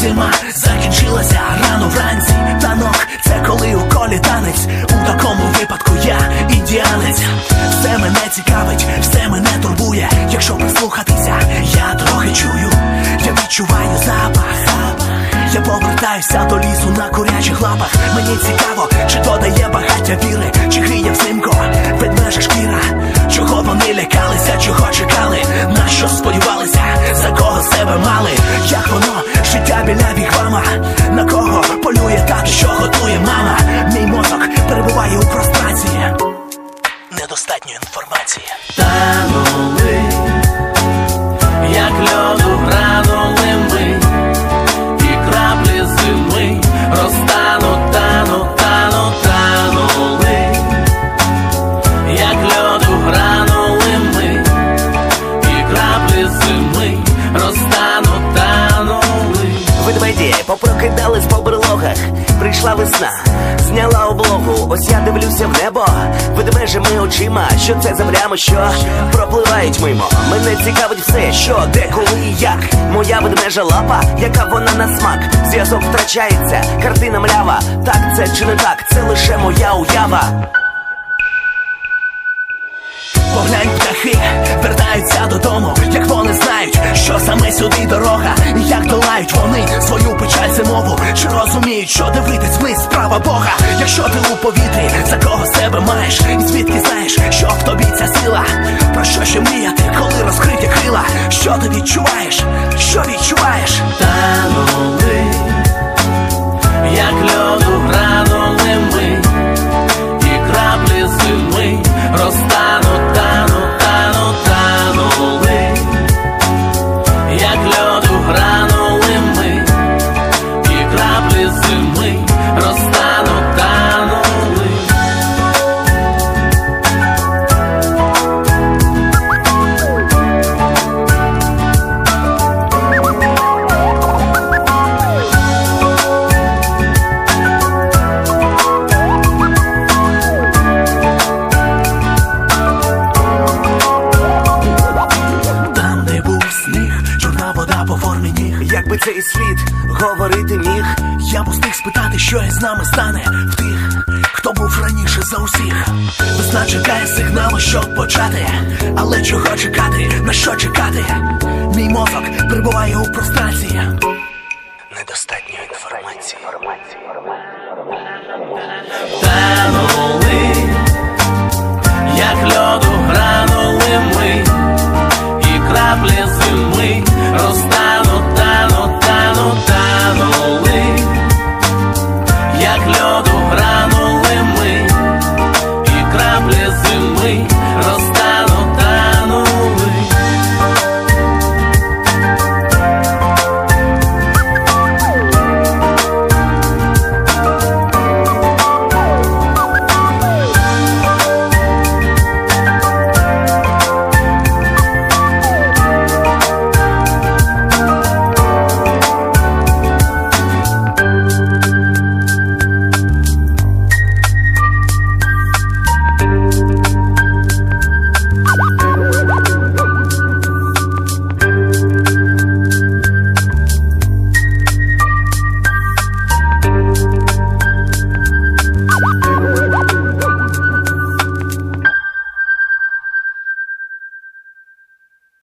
зима закінчилася рано вранці. Танок – це коли у колі танець. У такому випадку я індіанець. Все мене цікавить, все мене турбує. Якщо прислухатися, я трохи чую. Я відчуваю запах. Я повертаюся до лісу на курячих лапах. Мені цікаво, чи то дає багаття віри, чи гріє взимку ведмежа шкіра. Чого вони лякалися, чого чекали, на що сподівалися, за кого себе мали. Як воно, життя біля вігвама, на кого полює тато, що готує мама. Мій мозок перебуває у прострації, недостатньо інформації. Танули, як льоду гранули ми, і краплі зими розтануть, тануть, тануть, танули, як льоду гранули ми, і краплі зими розтануть, танули. Ведмеді попрокидались по берлогах. Прийшла весна, зняла облогу. Ось я дивлюся в небо ведмежими очима. Що це за плями, що пропливають мимо? Мене цікавить все, що, де, коли і як. Моя ведмежа лапа, яка вона на смак. Зв'язок втрачається, картина млява. Так це чи не так, це лише моя уява. Поглянь, птахи вертаються додому. Як вони знають, що саме сюди дорога. І як долають вони свою печаль зимову. Чи розуміють, що дивитись вниз – справа Бога. Якщо ти у повітрі, за кого себе маєш, і звідки знаєш, що в тобі ця сила. Про що ще мріяти, коли розкриті крила? Що ти відчуваєш, що відчуваєш? Танули, як льоду гранули ми, і краплі зими розтануть, тануть, тануть, танули, як льоду гранули ми, і краплі зими розтануть, танули. Якби цей світ говорити міг, я б устиг спитати, що із нами стане в тих, хто був раніше за усіх. Весна чекає сигналу, щоб почати. Але чого чекати, на що чекати? Мій мозок перебуває у прострації.